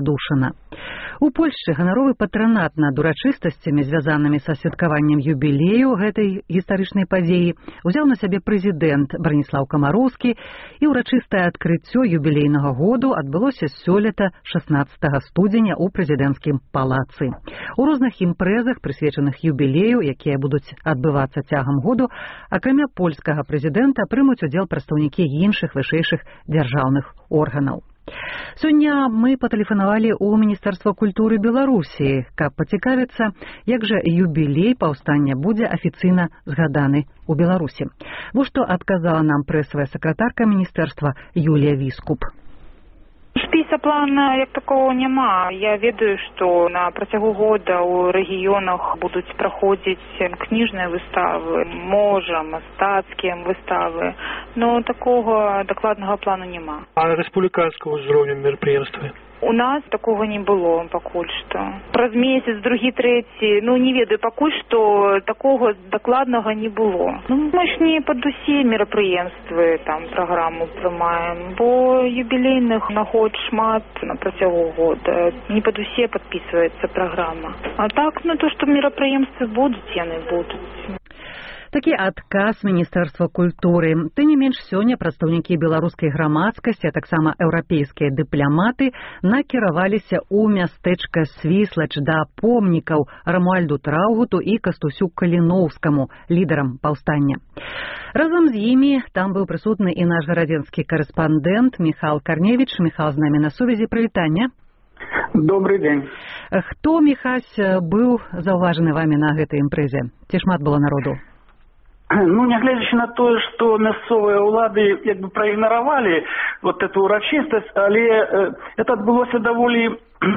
задушана. У Польшчы ганаровы патранат над урачыстасцямі, звязанымі са святкаваннем юбілею гэтай гістарычнай падзеі, узяў на сябе прэзідэнт Браніслаў Камароўскі, і ўрачыстае адкрыццё юбілейнага году адбылося сёлета 16 студзеня ў прэзідэнцкім палацы. У розных імпрэзах, прысвечаных юбілею, якія будуць адбывацца цягам году, акрамя польскага прэзідэнта прымуць удзел прадстаўнікі іншых вышэйшых дзяржаўных органаў. Сёння мы патэлефанавалі ў Міністэрства культуры Беларусі, каб пацікавіцца, як жа юбілей паўстання будзе афіцыйна згаданы ў Беларусі. Вось што адказала нам прэсавая сакратарка міністэрства Юлія Віскуп. Спіса плана як такого няма. Я ведаю, што на працягу года ў рэгіёнах будуць праходзіць кніжныя выставы, можа, мастацкія выставы, но такога дакладнага плану няма. А рэспубліканскага ўзроўню мерапрыемствы? У нас такого не было пакуль што. Праз месяц, другі, трэці, не ведаю, пакуль што такого дакладнага не было. Мы ж не пад усе мерапрыемствы там праграму прымаем, бо юбілейных нагод шмат на працягу года. Не пад усе падпісваецца праграма. А так, то, што мерапрыемствы будуць, яны будуць. Такі адказ Міністэрства культуры. Тым не менш, сёння прадстаўнікі беларускай грамадскасці, а таксама еўрапейскія дыпламаты накіраваліся ў мястэчка Свіслач да помнікаў Рамуальду Траўгуту і Кастусю Каліноўскаму, лідарам паўстання. Разам з імі там быў прысутны і наш гарадзенскі карэспандэнт Міхал Карневіч. Міхал з намі на сувязі. Прывітанне. Добрый дзень. Хто, Міхась, быў заўважаны вамі на гэтай імпрэзе? Ці шмат было народу? Нягледзячы на тое, што мясцовыя ўлады праігнаравалі эту урачыстасць, але это адбылося даволі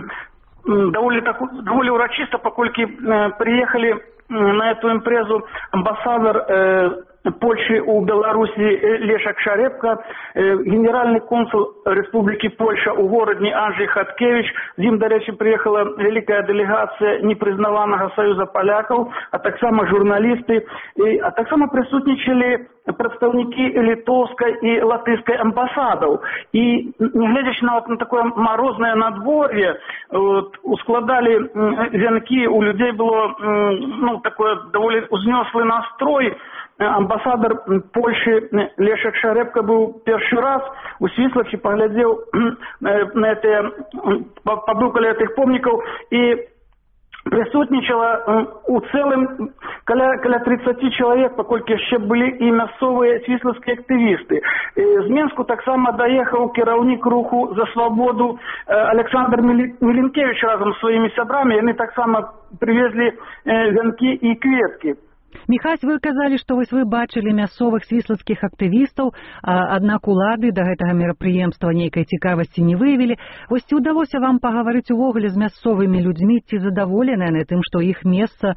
урачыста, паколькі прыехалі на эту імпрэзу амбасадар Польши у Беларуси Лешак Шарепка, генеральный консул Республики Польша у городе Анджей Хаткевич. З ім, до речі, приехала великая делегация непризнаваного Союза поляков, а так само журналисты, а так само присутничали представники литовской и латышской амбассадов. И, глядячи на такое морозное надворье, ускладали венки, у людей было такой довольно узнеслый настрой. Амбасадар Польши Лешак Шарепка был первый раз у Свіслачі, поглядел на это, побыл каля этих помников и присутничала у целым каля 30 человек, поколькі ще были и мясцовые свіслацкие активисты. З Менску так само доехал кіраўнік руху за свободу Александр Миленкевич разом с своими сябрами, они так само привезли венки и кветки. Міхась, вы казалі, што вы бачылі мясцовых свіслацкіх актывістаў, аднак улады да гэтага мерапрыемства нейкай цікавасці не выявілі. Вось ці ўдалося вам пагаварыць увогуле з мясцовымі людзьмі, ці задаволеныя на тым, што іх месца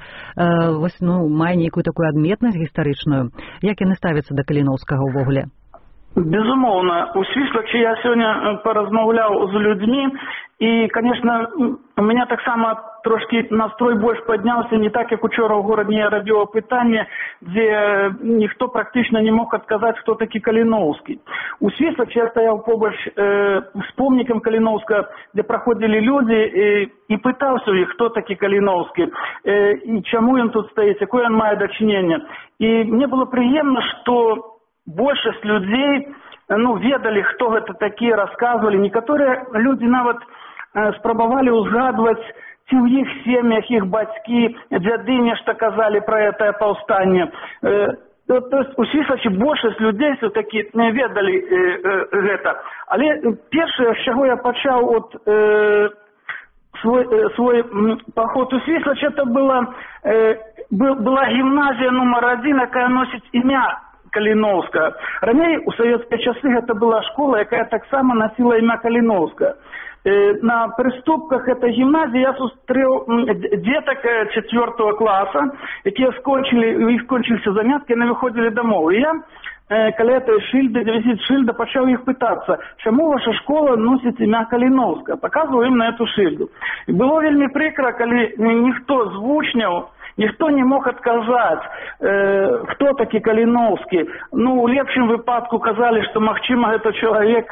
мае нейкую такую адметнасць гістарычную? Як яны ставяцца да Каліноўскага ўвогуле? Безумоўна, у Свіслачі я сёння паразмаўляў з людзьмі, і, конечно, у меня так само трошки настрой больш падняўся, не так, як учора ў горадзе я рабіў апытанне, дзе ніхто практычна не мог адказаць, хто такі Каліноўскі. У Свіслачі я стаяў побач з помнікам Каліноўска, дзе праходзілі людзі, і пытаўся ў іх, хто такі Каліноўскі, і чаму ён тут стаіць, якое ён мае дачыненне. І мне было прыемна, што большасць людзей ведалі, хто гэта такія, расказвалі. Некаторыя людзі нават спрабавалі ўзгадваць, ці ў іх сем'ях іх бацькі, дзяды нешта казалі пра гэтае паўстанне. То есть у Свіслачі большасць людзей все-таки ведалі гэта. Але першае, з чаго я пачаў свой паход у Свіслач, это была гімназія нумар 1, якая носіць імя Каліноўска. Раней у савецкія часы гэта была школа, якая таксама носила імя Каліноўска. На прыступках этой гімназіі я сустрэў дзетак 4 класа, якія у іх скончыліся заняткі, яны выходзілі дамоў. І я каля этой шыльды, вісіць шыльда, пачаў іх пытацца, чаму ваша школа носіць імя Каліноўска. Паказваў ім на эту шыльду. І было вельмі прыкра, калі ніхто з вучняў ніхто не мог адказаць, хто такі Каліноўскі. Ну, у лепшым выпадку казалі, што магчыма гэта чалавек,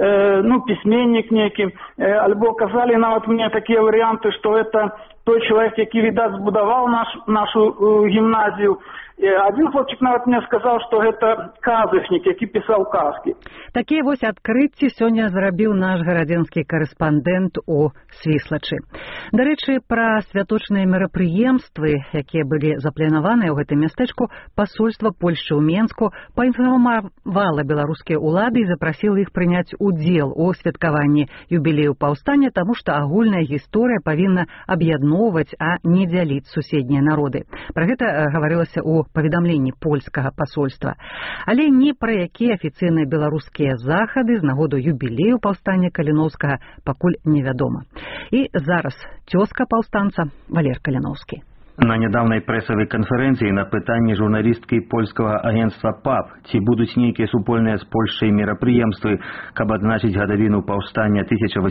пісьменнік нейкі, альбо казалі нават мне такія варыянты, што это той чалавек, які, відаць, збудаваў нашу гімназію. Один хлопчик нават мне сказаў, што гэта казачнік, які пісаў казкі. Такія вось адкрыцці сёння зрабіў наш гарадзенскі карэспандэнт у Свіслачы. Дарэчы, пра святочныя мерапрыемствы, якія былі запланаваныя ў гэтым мястэчку, пасольства Польшчы ў Менску паінфармавала беларускія ўлады і запрасіла іх прыняць удзел у святкаванні юбілею паўстання, таму што агульная гісторыя павінна аб'ядноўваць, а не дзяліць суседнія народы. Пра гэта гаварылася ў паведамленні польскага пасольства. Але ні пра якія афіцыйныя беларускія захады з нагоду юбілею паўстання Каліноўскага пакуль невядома. І зараз цёзка паўстанца Валер Каліноўскі. На нядаўнай прэсавай канферэнцыі на пытанні журналісткі польскага агенцтва ПАП, ці будуць нейкія супольныя з Польшчай мерапрыемствы, каб адзначыць гадавіну паўстання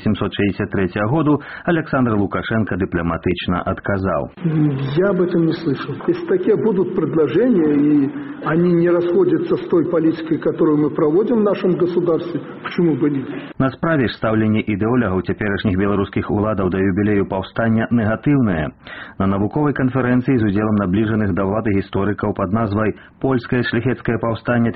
1863 году, Александр Лукашенко дыпламатычна адказаў. Я об этом не слышал. Если такие будут предложения, и они не расходятся с той политикой, которую мы проводим в нашем государстве, почему бы нет? На справе ж стаўленне ідэолягаў цяперашніх беларускіх уладаў да юбілею паўстання негатыўнае. На навуковай канферэнцыі з удзелам набліжаных да ўлады гісторыкаў пад назвай «Польскае шляхецкае паўстанне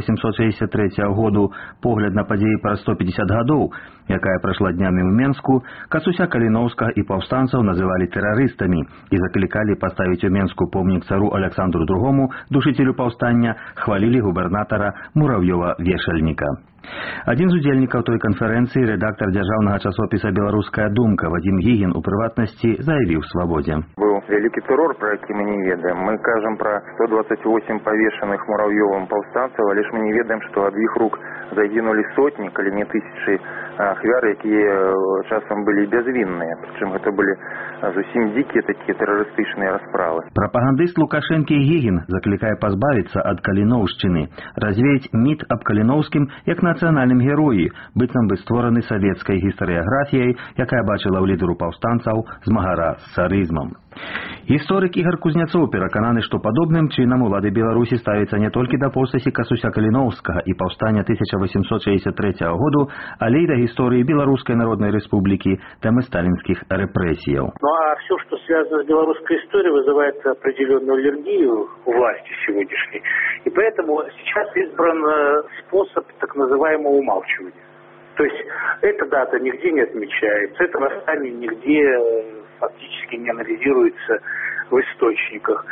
1863 году. Погляд на падзеі пра 150 гадоў», якая прайшла днямі ў Менску, Касуся Каліноўскага і паўстанцаў называлі тэрарыстамі і заклікалі паставіць у Менску помнік цару Александру II, душителю паўстання, хвалілі губернатара Муравьёва-Вешальніка. Адзін з удзельнікаў той канферэнцыі, рэдактар дзяржаўнага часопіса «Беларуская думка» Вадим Гігін у прыватнасці заявіў «Свабодзе». Быў вялікі тэрор, про які мы не ведаем. Мы кажам пра 128 павешаных Муравьёвым паўстанцаў, але ж мы не ведаем, што ад іх рук загінулі сотні, калі не тысячы ахвяр, якія часам былі бязвінныя. Прычым гэта былі зусім дзікія такія тэрарыстычныя расправы. Прапагандыст Лукашэнкі Гігін заклікае пазбавіцца ад каліноўшчыны, развеяць міт аб Каліноўскім як нацыянальным героі, быццам бы створаны савецкай гістарыяграфіяй, якая бачыла ў лідару паўстанцаў змагара з царызмам. Гісторык Ігар Кузняцоў перакананы, што падобным чынам улады Беларусі ставіцца не толькі да постаці Касуся Каліноўскага і паўстання 1863 году, але і да гісторыі Беларускай Народнай Рэспублікі, тэмы сталінскіх рэпрэсіяў. Ну а все, что связано с белорусской историей, вызывает определенную аллергию у власти сегодняшней. И поэтому сейчас избран способ так называемого умалчивания. То есть эта дата нигде не отмечается, это восстание нигде фактически не анализируется в источниках.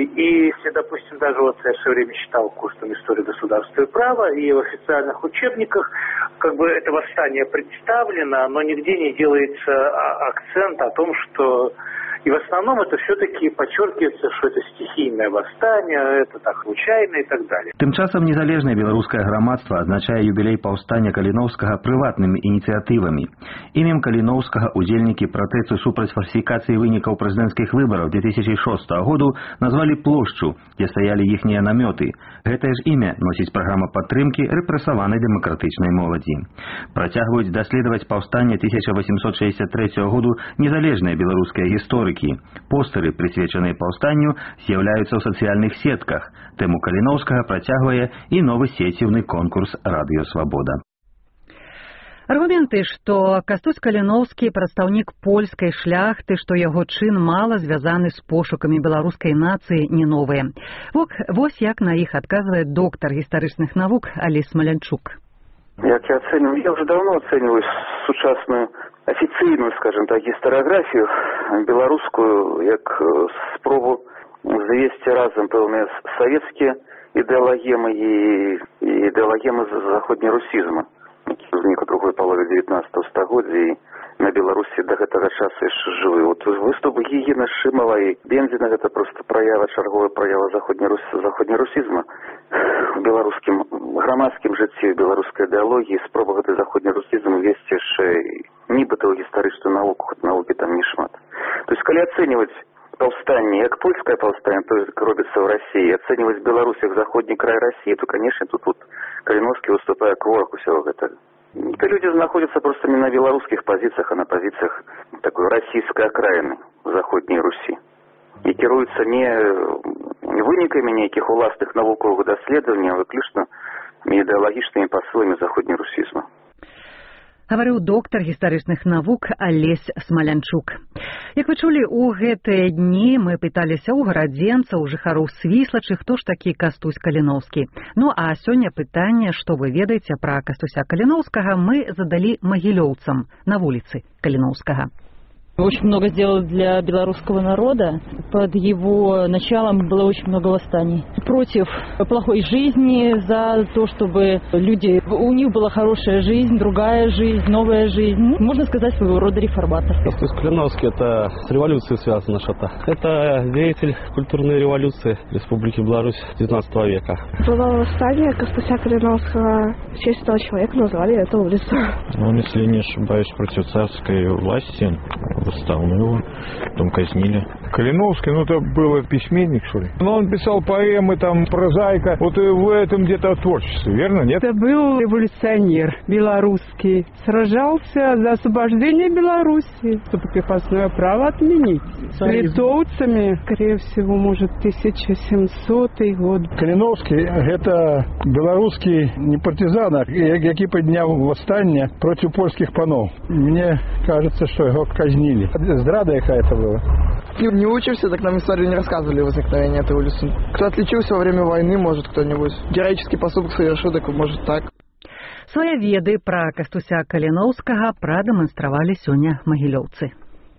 И если, допустим, даже вот я все время читал курс истории государства и права, и в официальных учебниках как бы это восстание представлено, но нигде не делается акцент о том, что и в основном это все-таки подчеркивается, что это стихийное восстание, это так случайно и так далее. Тым часам незалежнае беларускае грамадства адзначае юбілей паўстання Каліноўскага прыватнымі ініцыятывамі. Імем Каліноўскага удзельнікі пратэсту супраць фальсіфікацыі вынікаў прэзідэнцкіх выбараў 2006 году назвалі плошчу, дзе стаялі іхнія намёты. Гэтае ж імя носіць праграма падтрымкі рэпрэсаванай дэмакратычнай моладзі. Працягваюць даследаваць паўстанне 1863 году незалежныя беларускія гісторыі. Постэры, прысвечаныя паўстанню, з'яўляюцца ў сацыяльных сетках. Тэму Каліноўскага працягвае і новы сеціўны конкурс «Радыё Свабода». Аргументы, што Кастусь Каліноўскі прадстаўнік польскай шляхты, што яго чын мала звязаны з пошукамі беларускай нацыі, не новыя. Вось як на іх адказвае доктар гістарычных навук Алі Смалянчук. Як я оцениваю, я уже давно оцениваю сучасную официальную, скажем так, гістарыяграфію беларускую, як спробу завесці разам пэўныя савецкія ідэалагемы і ідэалагемы заходнерусізма, які ўзнік у другой палове 19 стагоддзя і на Беларусі да гэтага часу яшчэ жывы. Вот выступ Гігіна, Шымала і Бензіна — гэта проста чарговая праява заходнерусізма в беларускім грамадскім жыцці, беларускай ідэалогіі, спроба гэты заходнерусізм увесці яшчэ нібыта ў гістарычную навуку, хоць навукі там не шмат. То есть калі ацэньваць паўстанне як польскае паўстанне, то як робіцца ў Расіі, ацэньваць Беларусь як заходні край Расіі, то, конечно, тут Каліноўскі выступае як вораг усяго гэтага. Это люди находятся просто не на белорусских позициях, а на позициях такой российской окраины Заходней Руси, кіруюцца не вынікамі нейкіх уласных навуковых даследаванняў, а выключна ідэалагічнымі пасыламі заходнерусізму. Гаварыў доктар гістарычных навук Алесь Смалянчук. Як вы чулі, у гэтыя дні мы пыталіся ў гарадзенцаў, жыхароў Свіслачы, хто ж такі Кастусь Каліноўскі. Ну а сёння пытанне, што вы ведаеце пра Кастуся Каліноўскага, мы задалі магілёўцам на вуліцы Каліноўскага. Очень много сделал для белорусского народа. Под его началом было очень много восстаний. Против плохой жизни, за то, чтобы у них была хорошая жизнь, другая жизнь, новая жизнь. Можно сказать, своего рода реформатор. Кастусь Калиновский — это с революцией связано что-то. Это деятель культурной революции Республики Беларусь XIX века. Было восстание Кастуся Калиновского. В честь этого человека назвали эту улицу. Он, если не ошибаюсь, против царской власти восстал, но его потом казнили. Калиновский, это был письменник, что ли? Он писал поэмы, прозаика. Вот в этом где-то творчестве, верно, нет? Это был революционер белорусский. Сражался за освобождение Беларуси, чтобы крепостное право отменить. С литовцами, скорее всего, может, 1700 год. Калиновский — это белорусский не партизан, який поднял восстание против польских панов. Мне кажется, что его казнили. Здрада какая-то была. Не учимся, так нам историю не рассказывали возникновения этой улицы. Кто отличился во время войны, может, кто-нибудь. Героический поступок совершил, так может так. Свае веды пра Кастуся Каліноўскага прадэманстравалі сёння магілёўцы.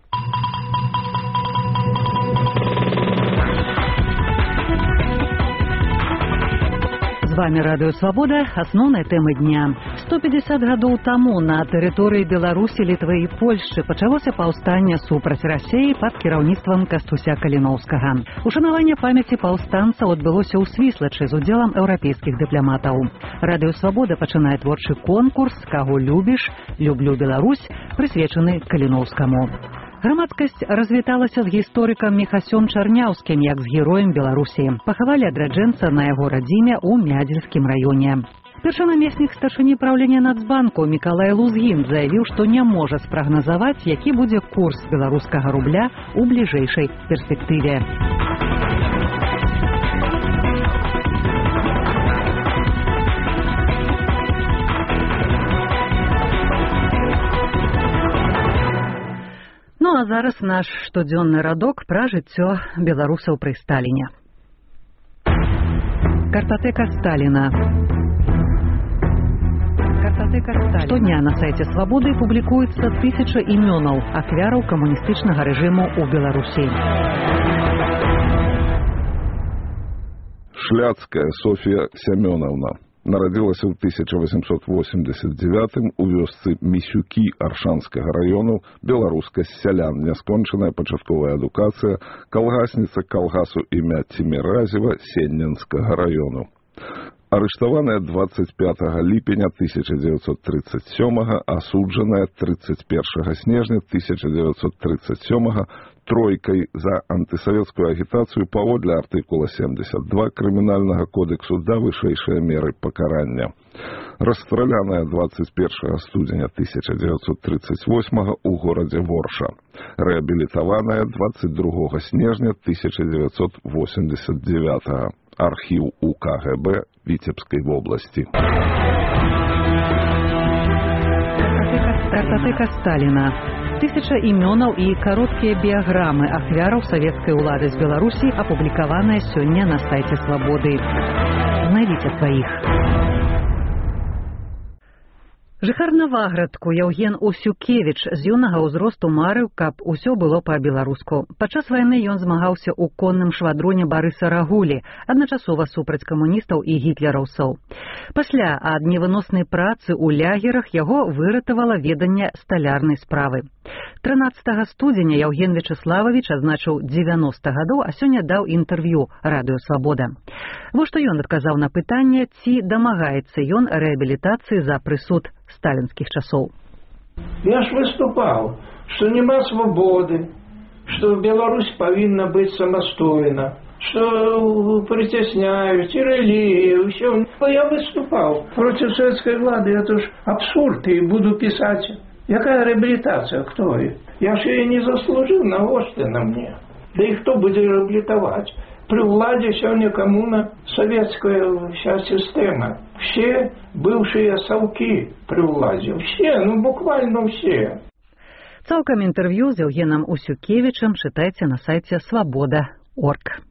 З вами Радыё Свабода. Асноўныя тэмы дня. 150 гадоў таму на тэрыторыі Беларусі, Літвы і Польшчы пачалося паўстанне супраць Расіі пад кіраўніцтвам Кастуся Каліноўскага. Ушанаванне памяці паўстанцаў адбылося ў Свіслачы з удзелам еўрапейскіх дыпламатаў. Радыё Свабода пачынае творчы конкурс «Каго любіш? Люблю Беларусь», прысвечаны Каліноўскаму. Грамадскасць развіталася з гісторыкам Міхасём Чарняўскім як з героем Беларусі. Пахавалі адраджэнца на яго радзіме ў Мядзельскім раёне. Першанамеснік старшыні праўлення Нацбанку Мікалай Лузгін заявіў, што не можа спрагназаваць, які будзе курс беларускага рубля ў бліжэйшай перспектыве. Ну а зараз наш штодзённы радок пра жыццё беларусаў пры Сталіне. Картатэка Сталіна. Штодня на сайце Свабоды публікуецца 1000 імёнаў ахвяраў камуністычнага рэжыму ў Беларусі. Шляцкая Софья Семеновна нарадзілася ў 1889 у вёсцы Місюкі Аршанскага раёну, беларуска з сялян, няскончаная пачатковая адукацыя, калгасніца калгасу імя Ціміразева Сенненскага раёну. Арыштаваная 25 ліпеня 1937, асуджаная 31 снежня 1937 тройкай за антысавецкую агітацыю паводле артыкула 72 крымінальнага кодексу да вышэйшай меры пакарання. Расстраляная 21 студзеня 1938 у горадзе Ворша. Рэабілітаваная 22 снежня 1989. Архіў УКГБ Віцебскай вобласці. Картатэка Сталіна. 1000 імёнаў і кароткія біяграмы ахвяраў савецкай улады з Беларусі апублікаваныя сёння на сайце Свабоды. Знайдзіце сваіх. Жыхар Наваградку Яўген Усюкевіч з юнага ўзросту марыў, каб усё было па-беларуску. Падчас вайны ён змагаўся ў конным швадроне Барыса Рагулі, адначасова супраць камуністаў і гітлераўцаў. Пасля ад невыноснай працы ў лягерах яго выратавала веданне сталярнай справы. 13 студзеня Яўген Вячеславович адзначыў 90 гадоў, а сёння даў інтэрв'ю Радыё Свабода. Вось што ён адказаў на пытанне, ці дамагаецца ён рэабілітацыі за прысуд сталінскіх часоў. Я ж выступаў, што няма свабоды, што Беларусь павінна быць самастойна, што прыцясняюць і рэлігію, ўсё. Я выступаў проці савецкай улады, это ж абсурд, і буду пісаць. Якая рэабілітацыя, хто? Я ж яе не заслужыў, навошта на мне? Да и кто будет реабилитовать? При владе сегодня коммуна, советская вся система. Все бывшие совки при владе. Все, буквально все. Цалкам інтэрв'ю з Еўгенам Усюкевічам чытайце на сайце свабода.орг.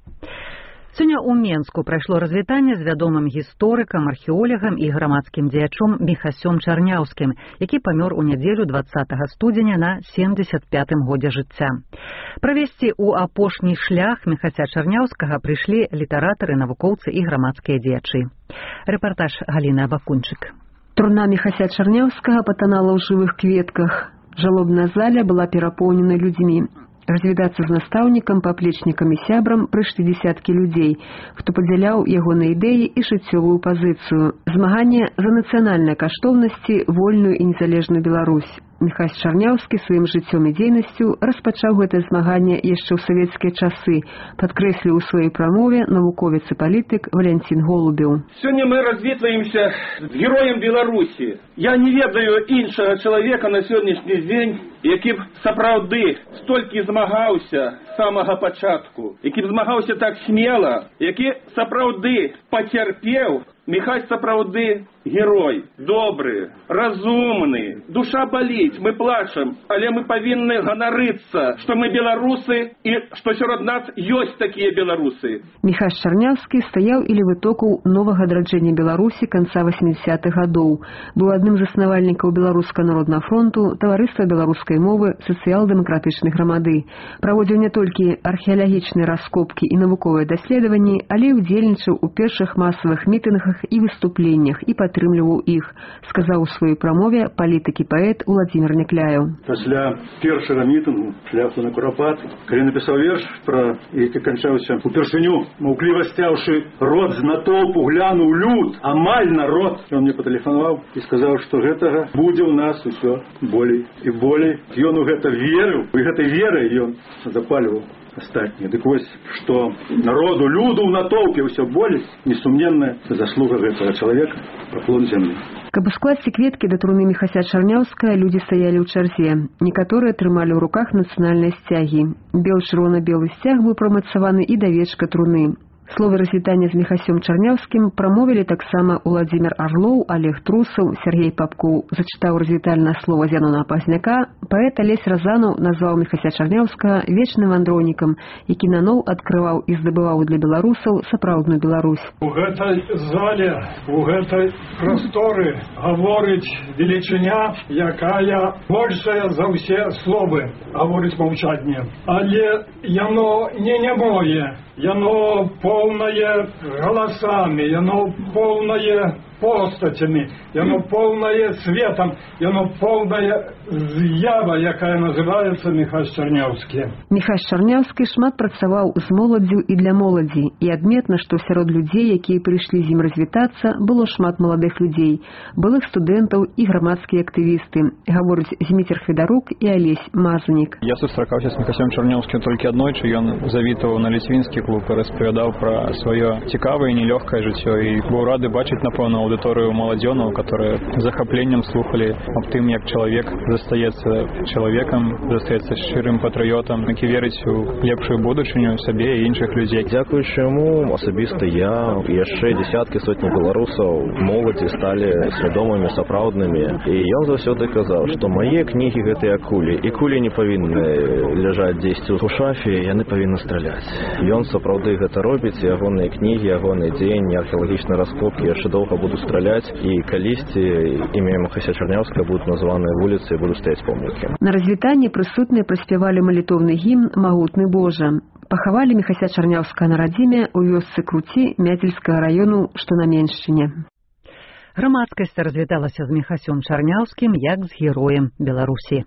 Сёння ў Менску прайшло развітанне з вядомым гісторыкам, археолагам і грамадскім дзеячом Міхасём Чарняўскім, які памёр у нядзелю 20 студзеня на 75-м годзе жыцця. Правесці ў апошні шлях Міхася Чарняўскага прыйшлі літаратары, навукоўцы і грамадскія дзеячы. Рэпартаж Галіны Абакунчык. Труна Міхася Чарняўскага патанала ў жывых кветках. Жалобная заля была перапоўнена людзьмі. Развітацца з настаўнікам, паплечнікам і сябрам прыйшлі дзесяткі людзей, хто падзяляў ягоныя ідэі і жыццёвую пазіцыю. Змаганне за нацыянальныя каштоўнасці, вольную і незалежную Беларусь. Міхась Чарняўскі сваім жыццём і дзейнасцю распачаў гэтае змаганне яшчэ ў савецкія часы, падкрэсліў у сваёй прамове навуковец і палітык Валянцін Голубеў. Сёння мы развітваемся з героем Беларусі. Я не ведаю іншага чалавека на сённяшні дзень, які б сапраўды столькі змагаўся з самага пачатку, які б змагаўся так смела, які сапраўды пацярпеў. Міхась сапраўды герой, добры, разумны, душа баліць, мы плачам, але мы павінны ганарыцца, што мы беларусы і што сярод нас ёсць такія беларусы. Міхась Чарняўскі стаяў і левытокаў новага адраджэння Беларусі канца 80-х гадоў. Быў адным з заснавальнікаў Беларускага народнага фронту, таварыства беларускай мовы, сацыял-дэмакратычнай грамады. Праводзіў не толькі археалагічныя раскопкі і навуковыя даследаванні, але і ўдзельнічаў у першых масавых мітынгах і выступленнях і падтрымліваў іх, сказаў у сваёй прамове палітык і паэт Уладзімір Някляеў. Пасля першага мітынгу шляху на Курапат, калі напісаў верш, які канчаўся упершыню, маўкліва сцяўшы рот з натоўпу, глянуў люд, амаль народ. Ён мне патэлефанаваў і сказаў, што гэтага будзе ў нас усё болей і болей. Ён у гэта верыў, і гэтай верай ён запальваў астатнія. Дык вось, што народу, люду ў натоўпе ўсё болей, несумненная заслуга гэтага чалавека, паклон зямлі. Каб ускласці кветкі да труны Міхася Чарняўскага, людзі стаялі ў чарзе. Некаторыя трымалі ў руках нацыянальныя сцягі. Бел-чырвона-белы сцяг быў прамацаваны і да вечка труны. Словы развітання з Міхасём Чарняўскім прамовілі таксама Уладзімір Арлоў, Олег Трусаў, Сергей Папкоў. Зачытаў развітальнае слова Зянона Пазняка, паэт Алесь Разанаў назваў Міхася Чарняўскага вечным вандроўнікам, які наноў адкрываў і здабываў для беларусаў сапраўдную Беларусь. У гэтай зале, у гэтай прасторы гаворыць велічыня, якая большая за ўсе словы, гаворыць маўчанне. Але яно не нямое, яно полное голосами, яно полное постатями, яно полное светом, яно полная з'ява, якая называецца Міхась Чарняўскі. Міхась Чарняўскі шмат працаваў з моладдзю і для моладзі, і адметна, што сярод людзей, якія прыйшлі з ім развітацца, было шмат маладых людзей, былых студэнтаў і грамадскія актывісты, гаворыць Зміцер Федарук і Алесь Мазанік. Я сустракаўся з Міхасём Чарняўскім толькі аднойчы, ён завітаў на ліцвінскі клуб і распавядаў пра сваё цікавае і нелёгкае жыццё, і быў рады бачыць, напэўна, аўдыторыю маладзёнаў, которые захапленнем слухали аб тым, як чалавек застаецца чалавекам, застаецца шчырым патрыётам, які верыць у лепшую будучыню сабе і іншых людзей. Дзякуючы яму асабіста я і яшчэ дзесяткі сотні беларусаў моладзі сталі свядомымі, сапраўднымі. І ён заўсёды казаў, што мае кнігі гэтыя кулі, і кулі не павінны ляжаць дзесьці ў шафе, яны павінны страляць. Ён сапраўды гэта робіць, ягоныя кнігі, ягоны дзень, археалагічныя раскопкі яшчэ доўга будуць страляць, і калісьці імя Міхася Чарняўскага будуць названыя вуліцы і будуць стаяць помнікі. На развітанні прысутныя праспявалі малітоўны гімн «Магутны Божа». Пахавалі Міхася Чарняўскага на радзіме ў вёсцы Круці Мяцельскага раёну, што на Меншчыне. Грамадскасць развіталася з Міхасём Чарняўскім як з героем Беларусі.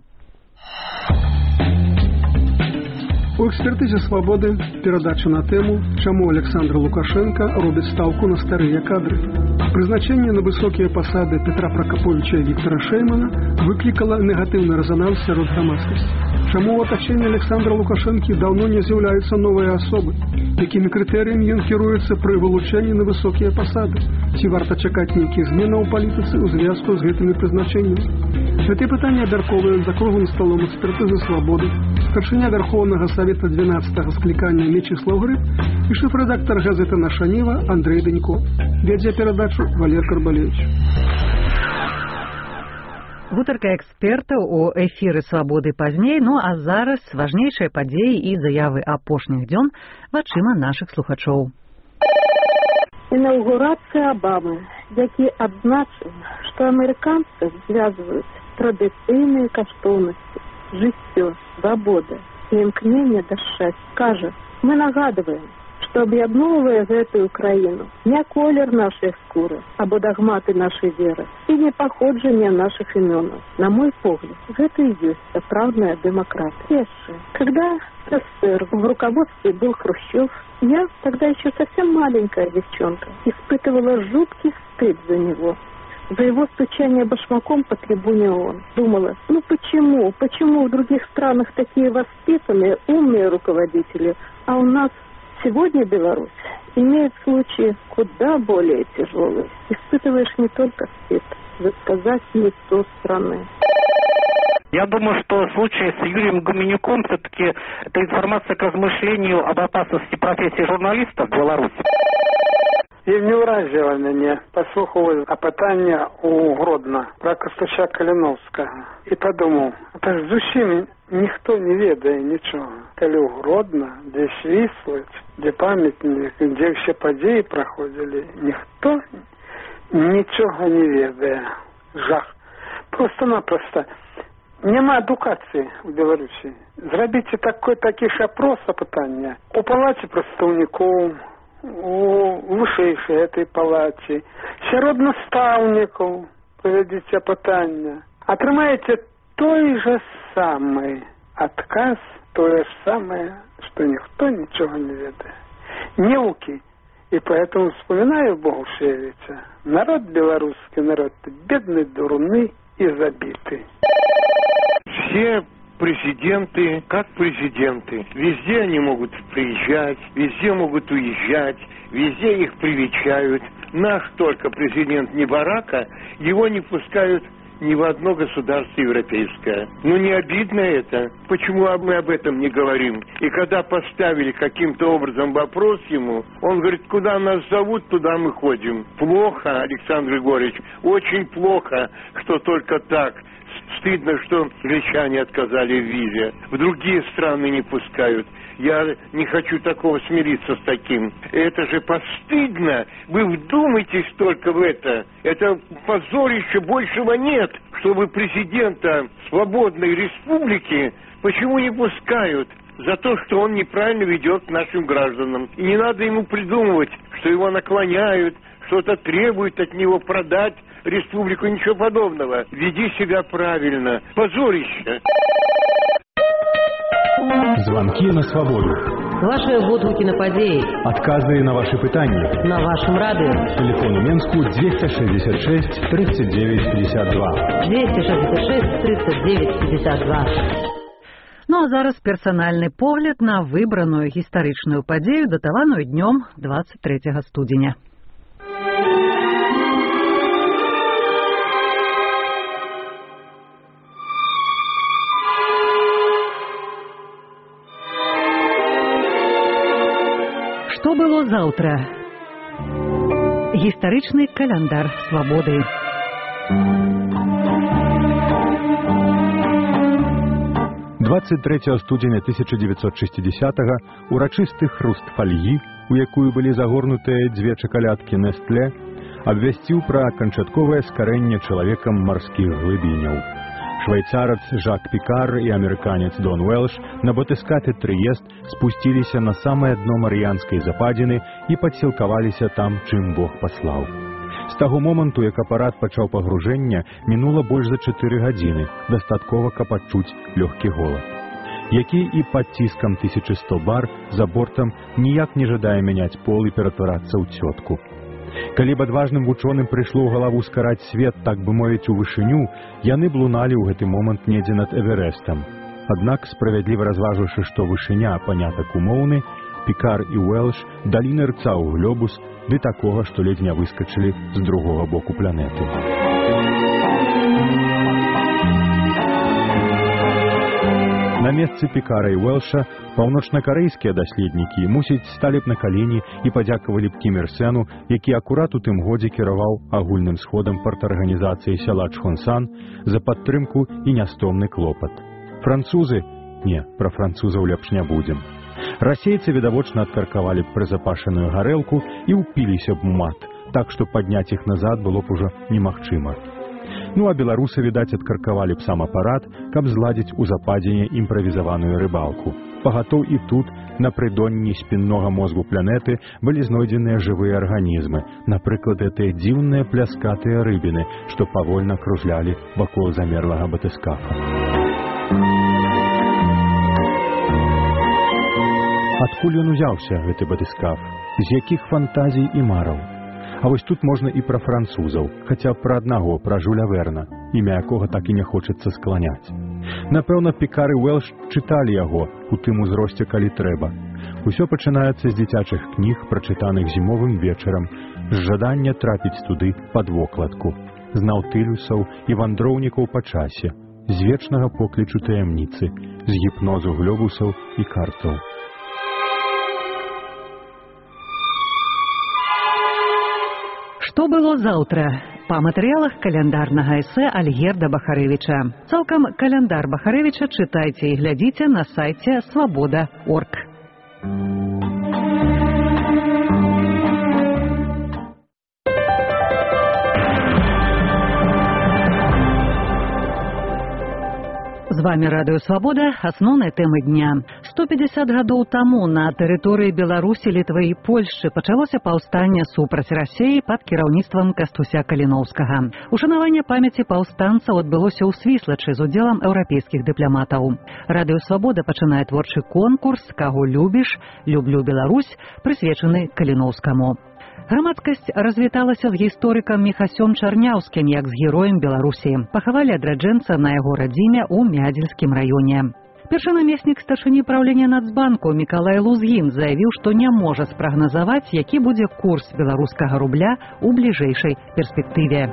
У экспертызе «Свабоды» перадача на тэму «Чаму Александр Лукашенко робіць стаўку на старыя кадры». Прызначэнне на высокія пасады Петра Пракаповіча і Віктара Шэймана выклікала негатыўны рэзананс сярод грамадскасці. Чаму ў атачэнні Александра Лукашэнкі даўно не з'яўляюцца новыя асобы? Якімі крытэрыямі ён кіруецца пры вылучэнні на высокія пасады? Ці варта чакаць нейкіх зменаў у палітыцы ў звязку з гэтымі прызначэннямі? Гэтыя пытанні абмяркоўваюць за круглым сталом экспертызы «Свабоды», старшыня Верховнага Савета 12-го склікання Мечислав Грыб і шэф-рэдактар газеты «Наша Ніва» Андрей Данько. Вядзе перадачу Валер Карбалевич. Гутарка экспертаў у эфіры «Свабоды» пазней, а зараз важнейшыя падзеі і заявы апошніх дзён вачыма нашых слухачоў. Інаўгурацыя Абамы, які адзначыў, што амерыканцы звязваюць традыцыйныя каштоўнасці, жыццё, свабода і імкнення да шчасця, кажа: мы нагадваем, што аб'ядноўвае гэтую краіну не колер нашай скуры або дагматы нашай веры і не паходжанне наших имёнов. На мой погляд, гэта и есть сапраўдная демократия. Когда СССР в руководстве был Хрущев, я, тогда еще совсем маленькая девчонка, испытывала жуткий стыд за него, за его стучание башмаком по трибуне ООН. Думала, почему в других странах такие воспитанные, умные руководители, а у нас сегодня Беларусь имеет случаи куда более тяжелые. Испытываешь не только стыд, высказать лицо страны. Я думаю, что случай с Юрием Гуменюком все-таки это информация к размышлению об опасности профессии журналиста в Беларуси. І не вразило мене послухати опитання у Гродно про Костача Калиновського. І подумав, це ж зовсім ніхто не ведає нічого. Коли у Гродно, де Свіслоць, де пам'ятник, де всі події проходили, ніхто нічого не ведає. Жах. Просто-напросто. Нема адукації в Білорусі. Зробіть такий ж опрос опитання у Палаті представників, у вышэйшай этой палаце, сярод настаўнікаў правядзіце пытання. Атрымаеце той же самый адказ, тое ж самое, что никто ничего не ведает. Неуки. И поэтому вспоминаю Богушевича. Народ белорусский, народ бедный, дурный и забитый. Все президенты, как президенты. Везде они могут приезжать, везде могут уезжать, везде их привечают. Наш только президент не Барака, его не пускают ни в одно государство европейское. Ну не обидно это? Почему мы об этом не говорим? И когда поставили каким-то образом вопрос ему, он говорит, куда нас зовут, туда мы ходим. Плохо, Александр Григорьевич, очень плохо, что только так. Стыдно, что гречане отказали в визе. В другие страны не пускают. Я не хочу такого смириться с таким. Это же постыдно. Вы вдумайтесь только в это. Это позорище, большего нет. Чтобы президента свободной республики почему не пускают? За то, что он неправильно ведет к нашим гражданам. И не надо ему придумывать, что его наклоняют, что-то требуют от него продать республику, ничего подобного. Веди себя правильно. Позорище. Звонки на свободу. Ваши водгуки на падеи. Отказы на ваши пытания. На вашем радио. Телефон у Менску 266 39 52. 266 39 52. Ну а зараз персанальны погляд на выбраную гістарычную падзею, датаваную днём 23 студзеня. Што было заўтра? Гістарычны каляндар свабоды. — 23 студзеня 1960-го урачысты хруст фальі, у якую былі загорнутыя дзве чакалядкі Нестле, абвясціў пра канчатковае скарэнне чалавекам марскіх глыбіняў. Швейцарац Жак Пікар і амерыканец Дон Уэлш на батыскафе Трыест спусціліся на самае дно Марыянскай западзіны і падсілкаваліся там, чым Бог паслаў. З таго моманту, як апарат пачаў пагружэнне, мінула больш за 4 гадзіны, дастаткова, каб адчуць лёгкі голад, які і пад ціскам 1100 бар за бортам ніяк не жадае мяняць пол і ператварацца ў цётку. Калі б адважным вучоным прыйшло ў галаву скараць свет, так бы мовіць, у вышыню, яны б луналі ў гэты момант недзе над Эверестам. Аднак, справядліва разважыўшы, што вышыня панятак умоўны, Пікар і Уэлш далі нырца ў глобус, ды такога, што ледзь не выскачылі з другога боку планеты. На месцы Пікара і Уэлша паўночнакарэйскія даследнікі, мусіць, сталі б на калені і падзякавалі б Кім Ір Сену, які акурат у тым годзе кіраваў агульным сходам партарганізацыі сяла Чхонсан за падтрымку і нястомны клопат. Французы? Не, пра французаў лепш не будзем. Расейцы, відавочна, адкаркавалі б прызапашаную гарэлку і ўпіліся б мат, так што падняць іх назад было б ужо немагчыма. Ну, а беларусы, відаць, адкаркавалі б сам апарат, каб зладзіць у западзіне імправізаваную рыбалку. Пагатоў і тут, на прыдонні спіннога мозгу планеты, былі знойдзеныя жывыя арганізмы, напрыклад, гэтыя дзіўныя пляскатыя рыбіны, што павольна кружлялі вакол замерлага батыскафа. Адкуль ён узяўся, гэты батыскаф? З якіх фантазій і мараў? А вось тут можна і пра французаў, хаця пра аднаго, пра Жюля Верна, імя якога так і не хочацца скланяць. Напэўна, Пікар і Уэлш чыталі яго у тым узросце, калі трэба. Усё пачынаецца з дзіцячых кніг, прачытаных зімовым вечарам, з жадання трапіць туды пад вокладку, з наўтылюсаў і вандроўнікаў па часе, з вечнага поклічу таямніцы, з гіпнозу глобусаў і картаў. Што было заўтра? Па матэрыялах каляндарнага эсэ Альгерда Бахарэвіча. Цалкам каляндар Бахарэвіча чытайце і глядзіце на сайце свабода.орг. З вами Радыё Свабода, асноўныя тэмы дня. 150 гадоў таму на тэрыторыі Беларусі, Літвы і Польшчы пачалося паўстанне супраць Расіі пад кіраўніцтвам Кастуся Каліноўскага. Ушанаванне памяці паўстанцаў адбылося ў Свіслачы з удзелам еўрапейскіх дыпламатаў. Радыё Свабода пачынае творчы конкурс «Каго любіш? Люблю Беларусь», прысвечаны Каліноўскаму. Грамадскасць развіталася з гісторыкам Міхасём Чарняўскім як з героем Беларусі. Пахавалі адраджэнца на яго радзіме ў Мядзельскім раёне. Першы намеснік старшыні праўлення Нацбанку Мікалай Лузгін заявіў, што не можа спрагназаваць, які будзе курс беларускага рубля ў бліжэйшай перспектыве.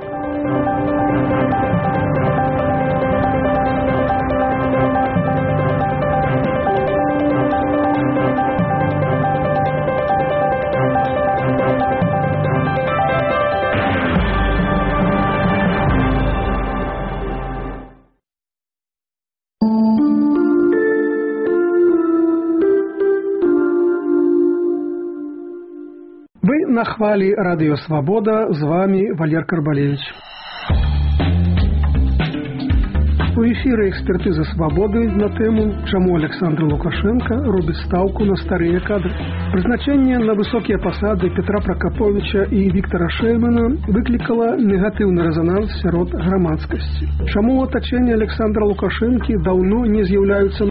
На хвалі Радыё Свабода, з вами Валер Карбалевич. У эфіры экспертыза свабоды на тэму, чаму Александр Лукашенко робіць стаўку на старыя кадры. Прызначэнне на высокія пасады Петра Пракаповича і Віктора Шэймана выклікала негатыўны рэзананс сярод грамадскасці. Чаму ў атачэнні Александра Лукашэнкі даўно не з'яўляюцца